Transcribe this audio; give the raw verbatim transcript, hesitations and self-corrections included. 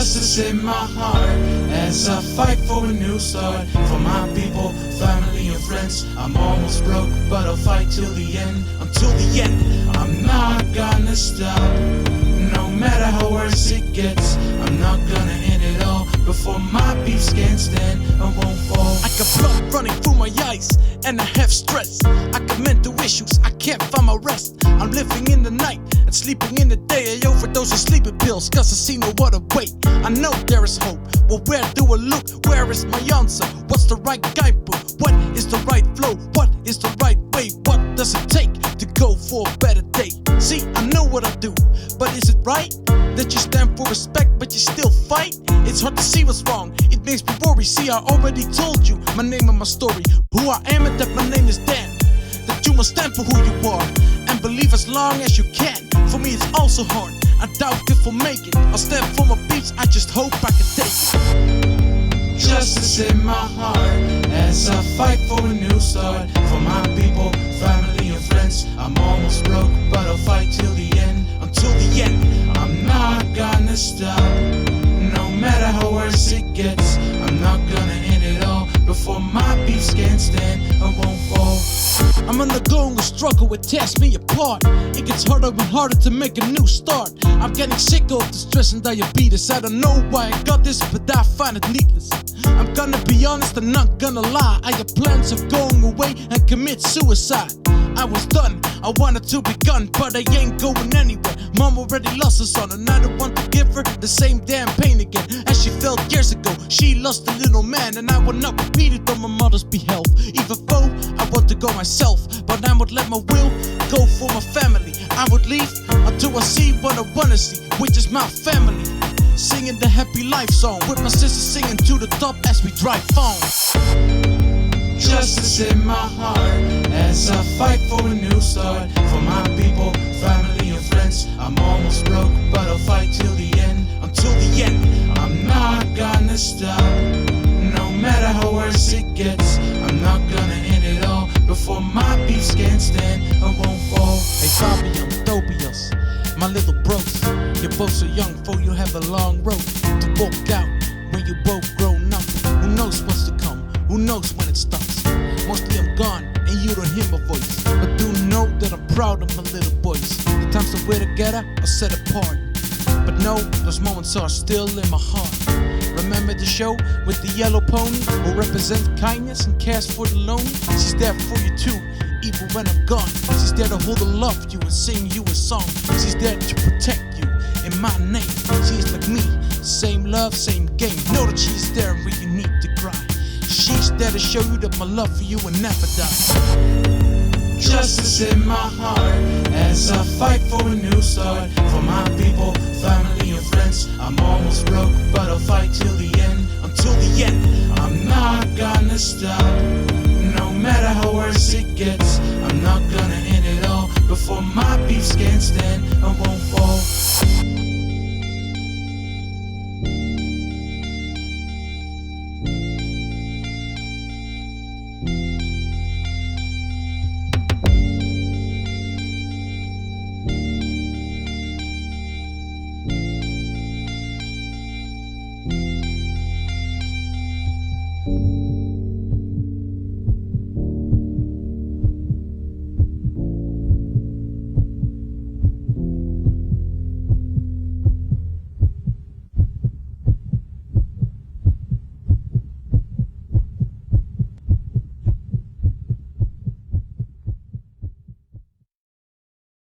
Justice in my heart as I fight for a new start. For my people, family and friends. I'm almost broke, but I'll fight till the end. Until the end, I'm not gonna stop. No matter how worse it gets, I'm not gonna end it all before my beefs can't stand and won't fall. I got blood running through my eyes and I have stress. I got mental issues, I can't find my rest. I'm living in the night and sleeping in the day. I overdose on sleeping pills cause I see no other way. I know there is hope, but where do I look? Where is my answer? What's the right guidebook? What is the right flow? What is the right way? What does it take to go for a better day? See, I know what I do, but is it right that you stand for respect but you still fight? It's hard to see what's wrong, it makes me worry. See, I already told you my name and my story, who I am and that my name is Dan. That you must stand for who you are and believe as long as you can. For me it's also hard, I doubt if I'll make it. I'll stand for my beats, I just hope I can take it. Justice in my heart as I fight for a new start. For my people, family and friends. I'm almost broke, but I'll fight till the end. Until the end, I'm not gonna stop. No matter how worse it gets, I'm not gonna end it all before my beefs can't stand and won't fall. I'm undergoing a struggle, it tears me apart. It gets harder and harder to make a new start. I'm getting sick of the stress and diabetes. I don't know why I got this, but I find it needless. I'm gonna be honest, I'm not gonna lie. I had plans of going away and commit suicide. I was done, I wanted to be gone, but I ain't going anywhere. Mom already lost her son, and I don't want to give her the same damn pain again as she felt years ago. She lost a little man, and I will not repeat it on my mother's behalf. Even though I want to go myself, but I would let my will go for my family. I would leave until I see what I wanna see, which is my family. Singing the happy life song with my sister singing to the top as we drive on. Justice in my heart as I fight for a new start. For my people, family and friends. I'm almost broke, but I'll fight till the end. Until the end, I'm not gonna stop. No matter how worse it gets, I'm not gonna end it all before my beefs can't stand and won't fall. Hey Fabian, Tobias, my little bros, you're both so young, for you have a long road to walk out when you both grown up. Who knows what's to come? Who knows when it stops? Mostly I'm gone and you don't hear my voice, but do know that I'm proud of my little boys. The times that we're together are set apart, but no, those moments are still in my heart. Remember the show with the yellow pony who represents kindness and cares for the lonely? She's there for you too, even when I'm gone. She's there to hold and love you and sing you a song. She's there to protect you in my name. She's like me, same love, same game. Know that she's there when you need to cry. She's there to show you that my love for you will never die. Justice in my heart as I fight for a new start. For my people, family and friends. I'm almost broke, but I'll fight till the end. Until the end, I'm not gonna stop. No matter how worse it gets, I'm not gonna end it all before my beefs can't stand and won't